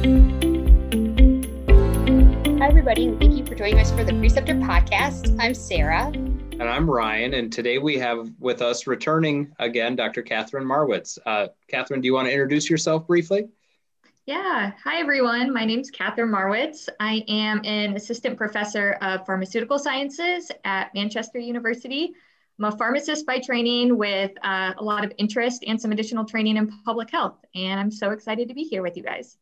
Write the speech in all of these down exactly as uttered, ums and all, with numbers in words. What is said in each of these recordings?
Hi, everybody, and thank you for joining us for the Preceptor Podcast. I'm Sarah. And I'm Ryan, and today we have with us returning again, Doctor Catherine Marwitz. Uh, Catherine, do you want to introduce yourself briefly? Yeah. Hi, everyone. My name is Catherine Marwitz. I am an assistant professor of pharmaceutical sciences at Manchester University. I'm a pharmacist by training with uh, a lot of interest and some additional training in public health. And I'm so excited to be here with you guys.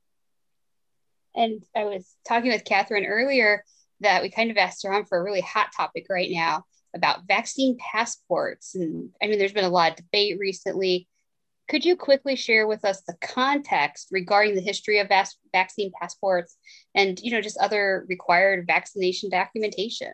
And I was talking with Catherine earlier that we kind of asked her on for a really hot topic right now about vaccine passports. And I mean, there's been a lot of debate recently. Could you quickly share with us the context regarding the history of vac- vaccine passports and, you know, just other required vaccination documentation?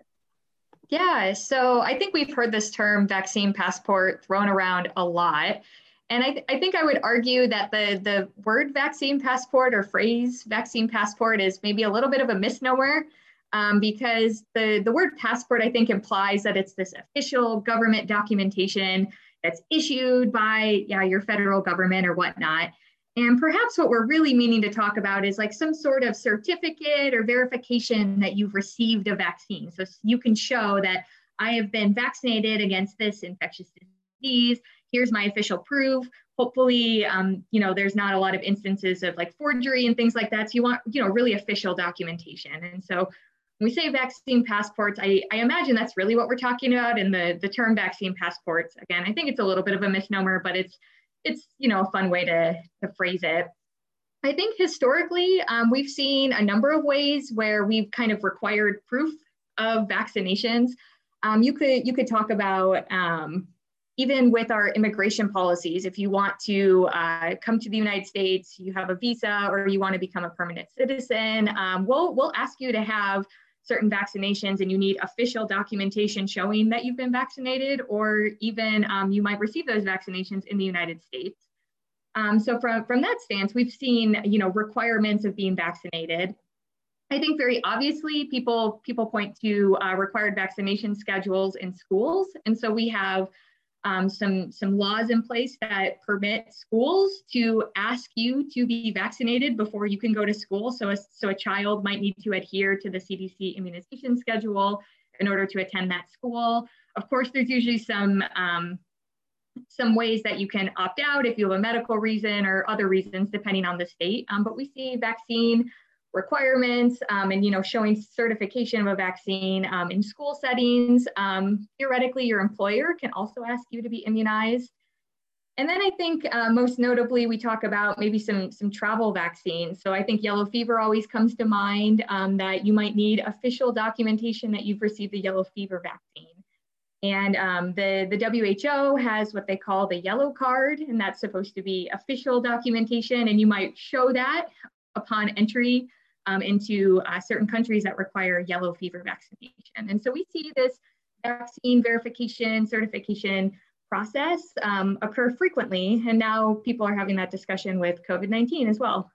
Yeah, so I think we've heard this term vaccine passport thrown around a lot. And I, th- I think I would argue that the, the word vaccine passport or phrase vaccine passport is maybe a little bit of a misnomer um, because the, the word passport, I think, implies that it's this official government documentation that's issued by yeah, your federal government or whatnot. And perhaps what we're really meaning to talk about is like some sort of certificate or verification that you've received a vaccine. So you can show that I have been vaccinated against this infectious disease. Here's my official proof. Hopefully, um, you know, there's not a lot of instances of like forgery and things like that. So you want, you know, really official documentation. And so when we say vaccine passports, I, I imagine that's really what we're talking about. And the, the term vaccine passports, again, I think it's a little bit of a misnomer, but it's, it's you know, a fun way to, to phrase it. I think historically, um, we've seen a number of ways where we've kind of required proof of vaccinations. Um, you could you could talk about um, even with our immigration policies, if you want to uh, come to the United States, you have a visa or you want to become a permanent citizen, um, we'll, we'll ask you to have certain vaccinations and you need official documentation showing that you've been vaccinated, or even um, you might receive those vaccinations in the United States. Um, so from, from that stance, we've seen, you know, requirements of being vaccinated. I think very obviously people, people point to uh, required vaccination schedules in schools. And so we have Um, some, some laws in place that permit schools to ask you to be vaccinated before you can go to school. So a, so a child might need to adhere to the C D C immunization schedule in order to attend that school. Of course, there's usually some, um, some ways that you can opt out if you have a medical reason or other reasons, depending on the state. Um, but we see vaccine requirements um, and, you know, showing certification of a vaccine um, in school settings. Um, theoretically, your employer can also ask you to be immunized. And then I think uh, most notably, we talk about maybe some, some travel vaccines. So I think yellow fever always comes to mind, um, that you might need official documentation that you've received the yellow fever vaccine. And um, the, the W H O has what they call the yellow card, and that's supposed to be official documentation. And you might show that upon entry Um, into uh, certain countries that require yellow fever vaccination. And so we see this vaccine verification, certification process um, occur frequently. And now people are having that discussion with COVID nineteen as well.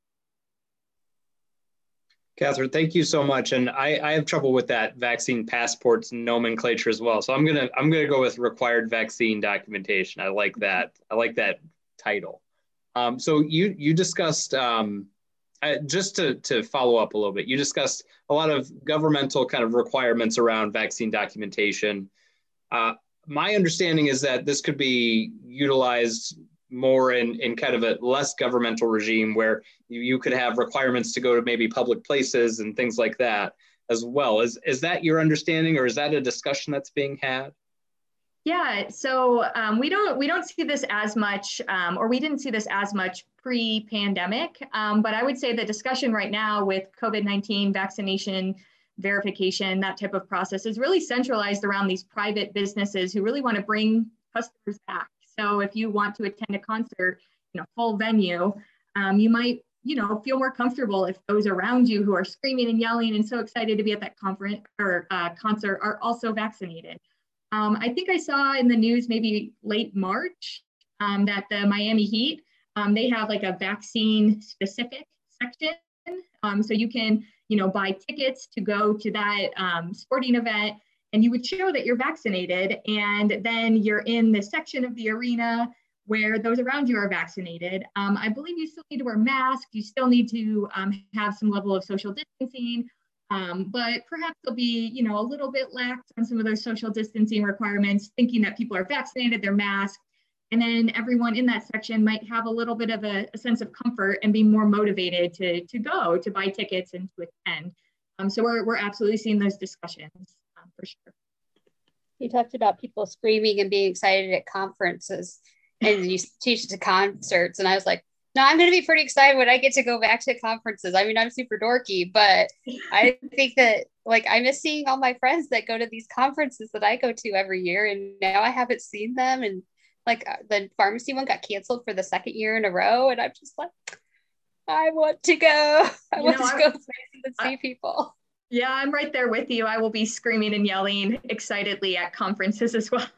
Catherine, thank you so much. And I, I have trouble with that vaccine passports nomenclature as well. So I'm gonna I'm gonna go with required vaccine documentation. I like that. I like that title. Um, so you you discussed um, Uh, just to, to follow up a little bit, you discussed a lot of governmental kind of requirements around vaccine documentation. Uh, my understanding is that this could be utilized more in, in kind of a less governmental regime where you, you could have requirements to go to maybe public places and things like that as well. Is, is that your understanding, or is that a discussion that's being had? Yeah, so um, we don't we don't see this as much, um, or we didn't see this as much pre-pandemic. Um, but I would say the discussion right now with COVID nineteen vaccination verification, that type of process, is really centralized around these private businesses who really want to bring customers back. So if you want to attend a concert in a full venue, um, you might you know feel more comfortable if those around you who are screaming and yelling and so excited to be at that conference or uh, concert are also vaccinated. Um, I think I saw in the news maybe late March um, that the Miami Heat, um, they have like a vaccine specific section. Um, so you can, you know, buy tickets to go to that um, sporting event, and you would show that you're vaccinated. And then you're in the section of the arena where those around you are vaccinated. Um, I believe you still need to wear masks. You still need to um, have some level of social distancing, um, but perhaps there'll be, you know, a little bit lax on some of those social distancing requirements, thinking that people are vaccinated, they're masked, and then everyone in that section might have a little bit of a, a sense of comfort and be more motivated to, to go, to buy tickets and to attend. Um, so we're, we're absolutely seeing those discussions um, for sure. You talked about people screaming and being excited at conferences, and you teach it to concerts. And I was like, no, I'm going to be pretty excited when I get to go back to conferences. I mean, I'm super dorky, but I think that like I miss seeing all my friends that go to these conferences that I go to every year. And now I haven't seen them. And like the pharmacy one got canceled for the second year in a row. And I'm just like, I want to go. I you want know, to go places and see people. Yeah, I'm right there with you. I will be screaming and yelling excitedly at conferences as well.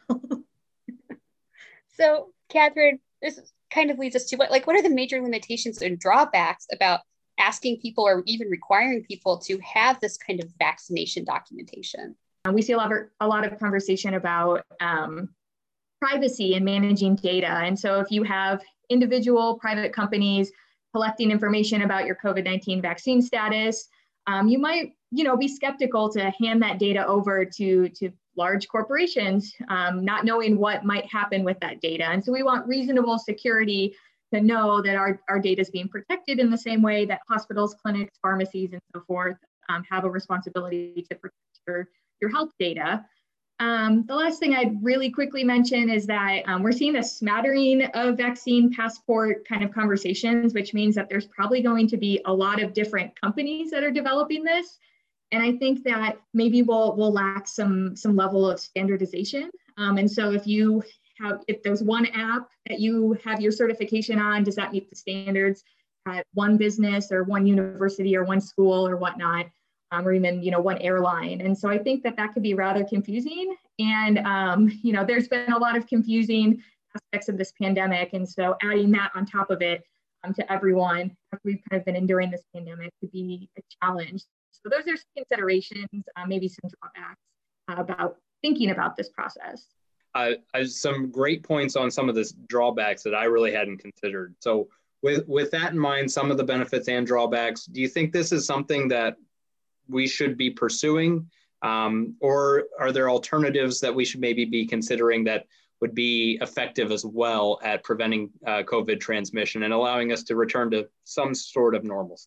So, Catherine, this kind of leads us to what, like, what are the major limitations and drawbacks about asking people or even requiring people to have this kind of vaccination documentation? We see a lot of, a lot of conversation about um, privacy and managing data. And so if you have individual private companies collecting information about your COVID nineteen vaccine status, um, you might, you know, be skeptical to hand that data over to, to large corporations, um, not knowing what might happen with that data. And so we want reasonable security to know that our, our data is being protected in the same way that hospitals, clinics, pharmacies, and so forth um, have a responsibility to protect your, your health data. Um, the last thing I'd really quickly mention is that um, we're seeing a smattering of vaccine passport kind of conversations, which means that there's probably going to be a lot of different companies that are developing this. And I think that maybe we'll, we'll lack some, some level of standardization. Um, and so if you have, if there's one app that you have your certification on, does that meet the standards at one business or one university or one school or whatnot? Um, or even, you know, one airline. And so I think that that could be rather confusing. And, um, you know, there's been a lot of confusing aspects of this pandemic. And so adding that on top of it um, to everyone after we've kind of been enduring this pandemic could be a challenge. So those are some considerations, uh, maybe some drawbacks uh, about thinking about this process. Uh, some great points on some of the drawbacks that I really hadn't considered. So with, with that in mind, some of the benefits and drawbacks, do you think this is something that we should be pursuing, um, or are there alternatives that we should maybe be considering that would be effective as well at preventing uh, COVID transmission and allowing us to return to some sort of normalcy?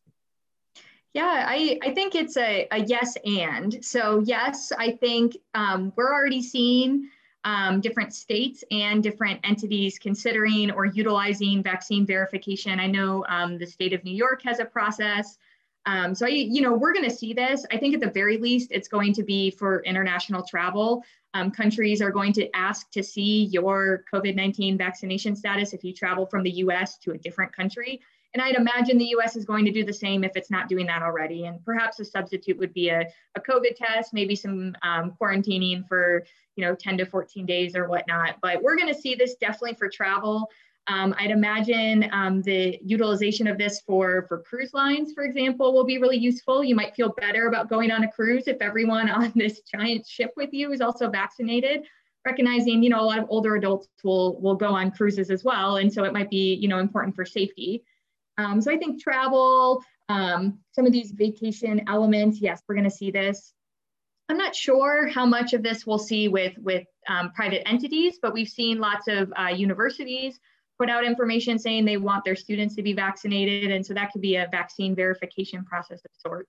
Yeah, I, I think it's a, a yes and. So yes, I think um, we're already seeing um, different states and different entities considering or utilizing vaccine verification. I know um, the state of New York has a process. Um, so, I, you know, we're going to see this. I think at the very least, it's going to be for international travel. Um, countries are going to ask to see your COVID nineteen vaccination status if you travel from the U S to a different country. And I'd imagine the U S is going to do the same if it's not doing that already. And perhaps a substitute would be a, a COVID test, maybe some um, quarantining for, you know, ten to fourteen days or whatnot. But we're going to see this definitely for travel. Um, I'd imagine um, the utilization of this for, for cruise lines, for example, will be really useful. You might feel better about going on a cruise if everyone on this giant ship with you is also vaccinated, recognizing, you know, a lot of older adults will, will go on cruises as well. And so it might be, you know, important for safety. Um, so I think travel, um, some of these vacation elements, yes, we're going to see this. I'm not sure how much of this we'll see with, with um, private entities, but we've seen lots of uh, universities put out information saying they want their students to be vaccinated. And so that could be a vaccine verification process of sorts.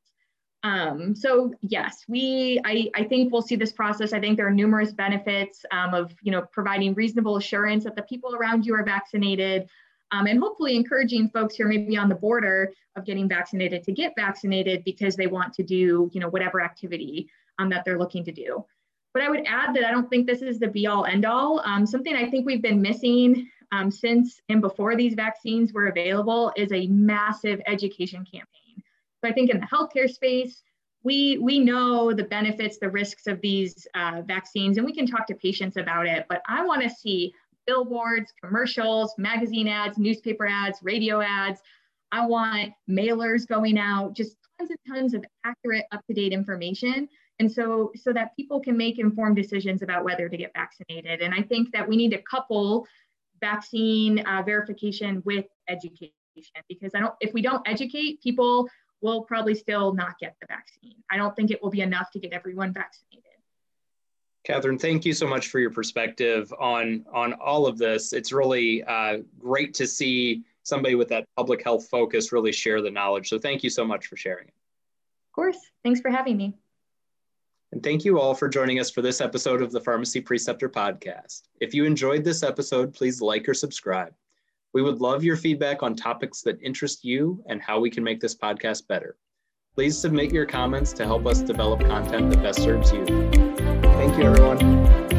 Um, so yes, we, I, I think we'll see this process. I think there are numerous benefits um, of, you know, providing reasonable assurance that the people around you are vaccinated, um, and hopefully encouraging folks who are maybe on the border of getting vaccinated to get vaccinated because they want to do, you know, whatever activity um, that they're looking to do. But I would add that I don't think this is the be all end all. Um, something I think we've been missing Um, since and before these vaccines were available is a massive education campaign. So I think in the healthcare space, we, we know the benefits, the risks of these uh, vaccines, and we can talk to patients about it, but I want to see billboards, commercials, magazine ads, newspaper ads, radio ads. I want mailers going out, just tons and tons of accurate, up-to-date information. And so, so that people can make informed decisions about whether to get vaccinated. And I think that we need to couple vaccine uh, verification with education, because I don't, if we don't educate people, we'll probably still not get the vaccine. I don't think it will be enough to get everyone vaccinated. Catherine, thank you so much for your perspective on, on all of this. It's really uh, great to see somebody with that public health focus really share the knowledge. So thank you so much for sharing it. Of course. Thanks for having me. And thank you all for joining us for this episode of the Pharmacy Preceptor Podcast. If you enjoyed this episode, please like or subscribe. We would love your feedback on topics that interest you and how we can make this podcast better. Please submit your comments to help us develop content that best serves you. Thank you, everyone.